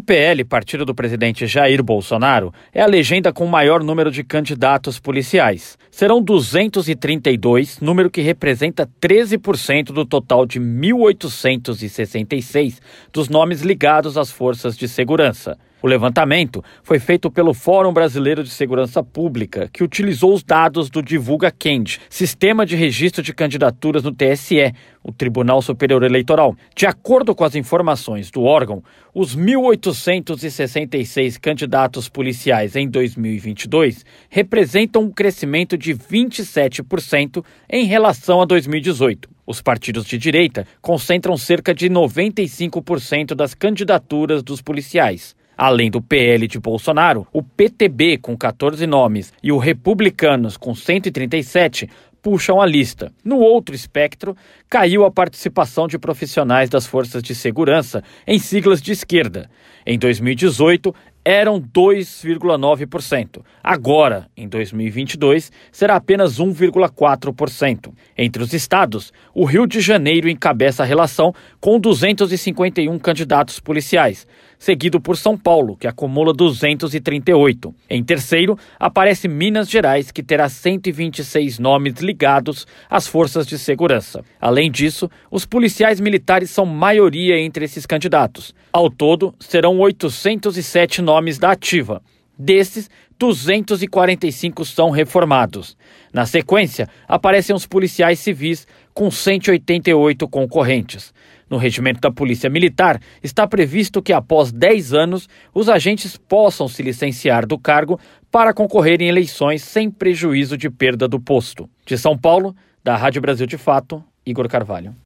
PL, partido do presidente Jair Bolsonaro, é a legenda com o maior número de candidatos policiais. Serão 232, número que representa 13% do total de 1.866 dos nomes ligados às forças de segurança. O levantamento foi feito pelo Fórum Brasileiro de Segurança Pública, que utilizou os dados do Divulga Quem, Sistema de Registro de Candidaturas no TSE, o Tribunal Superior Eleitoral. De acordo com as informações do órgão, os 1.866 candidatos policiais em 2022 representam um crescimento de 27% em relação a 2018. Os partidos de direita concentram cerca de 95% das candidaturas dos policiais. Além do PL de Bolsonaro, o PTB, com 14 nomes, e o Republicanos, com 137, puxam a lista. No outro espectro, caiu a participação de profissionais das forças de segurança em siglas de esquerda. Em 2018, eram 2,9%. Agora, em 2022, será apenas 1,4%. Entre os estados, o Rio de Janeiro encabeça a relação com 251 candidatos policiais, seguido por São Paulo, que acumula 238. Em terceiro, aparece Minas Gerais, que terá 126 nomes ligados às forças de segurança. Além disso, os policiais militares são maioria entre esses candidatos. Ao todo, serão 807 nomes da ativa. Desses, 245 são reformados. Na sequência, aparecem os policiais civis com 188 concorrentes. No regimento da Polícia Militar, está previsto que após 10 anos, os agentes possam se licenciar do cargo para concorrer em eleições sem prejuízo de perda do posto. De São Paulo, da Rádio Brasil de Fato, Igor Carvalho.